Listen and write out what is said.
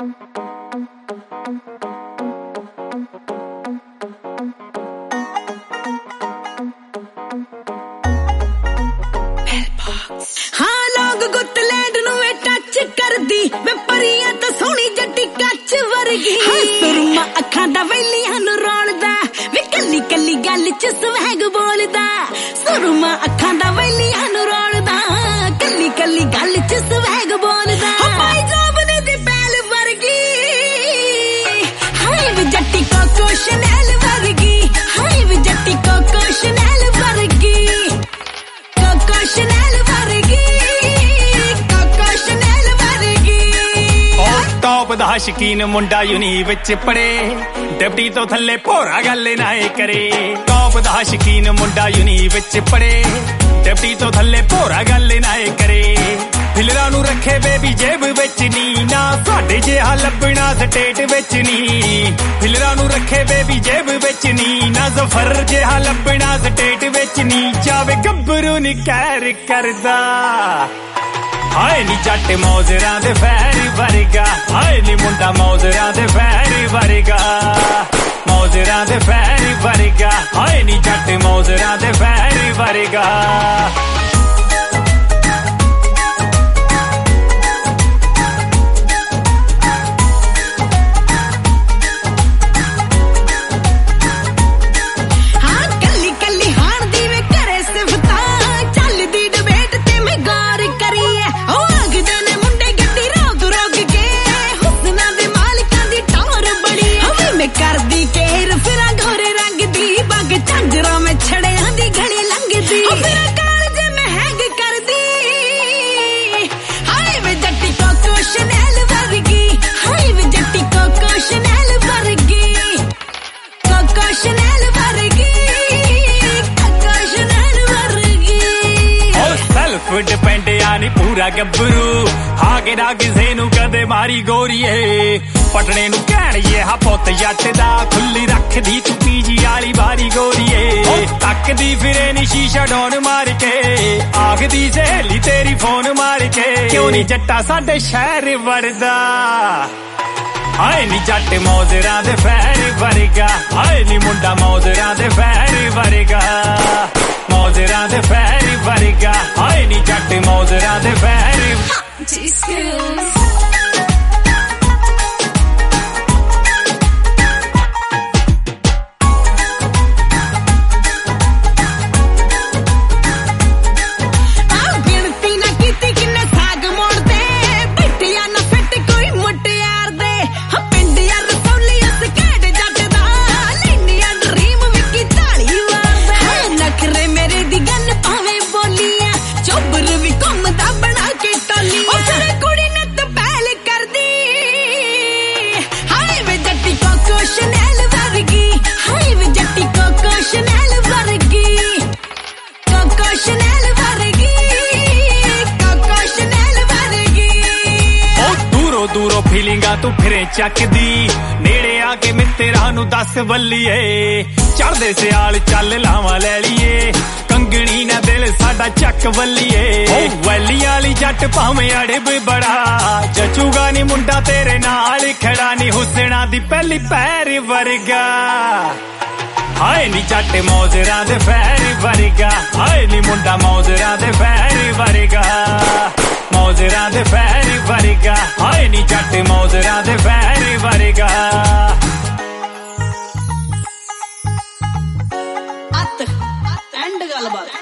हाँ लोग गुतलैंड नू टच कर दी वे परियां तो सोहनी जट्टी कच वर्गी सुरमा अखां दा वैलियां नू रोलदा वे कल्ली कल्ली गल च स्वैग बोलदा सुरमा अखां दा वैलियां नू रोलदा कल्ली कल्ली गल च स्वैग बोलदा भाई जाबने दी पैल वर्गी हाय वे जट्टी कोको शनैल वर्गी हाय वे जट्टी कोको शनैल वर्गी कोको शनैल टॉप दा शकीन मुंडा यूनी विच पड़े डिप्टी तो थल्ले भोरा गल ना करे टॉप दा शकीन मुंडा यूनी विच पड़े डिप्टी तो थल्ले भोरा गल ना करे फिलरा नू रखे बेबी जेब विच नी ना साडे जिहा लभना स्टेट विच नी फिलरा नू रखे बेबी जेब विच नी ना जफर जिहा लभना स्टेट विच नी जावे गब्बरू नी कैर करदा हाय नी जट मौजरां दे फैरी वर्गा हाय नी मुंडा मौजरां दे फैरी वर्गा मौजरां दे फैरी वर्गा हाय नी जट मौजरां दे फैरी वर्गा डिपेंड यानी पूरा गब्बरू हागे ना किसे नू कदे मारी गोरीए पटने नू कहण ये हा पुत जट दा खुली रखदी तू पीजी वाली बारी गोरीए तकदी फिरे नी शीशा डोन मार के आखदी सहेली तेरी फोन मार के क्यों नी जट्टा साडे शहर वड़दा हाय नी जट मौजरां दे फैरी वर्गा हाय नी मुंडा मौजरां दे फैरी वर्गा मौजरां दे फैरी वर्गा हाय नी जट मौजरां दे फैरी दूरों फीलिंगा तू फिरे चकदी नेड़े आके मित्तरां नू दस बल्लीए चढ़दे सियाल चल लावां ले लीए कंगणी ना दिल साडा चक बल्लीए वैली वाली जट भावें अड़ब बड़ा जचूगा नी मुंडा तेरे नाल खड़ा नी हुसना दी पहली पैर वर्गा हाय नी जट मौजरां दे फैरी वर्गा हाय नी मुंडा मौजरां दे फैरी वर्गा मौजरां दे फैरी वर्गा हाय नी जट मौजरां दे फैरी वर्गा एंड गलबात।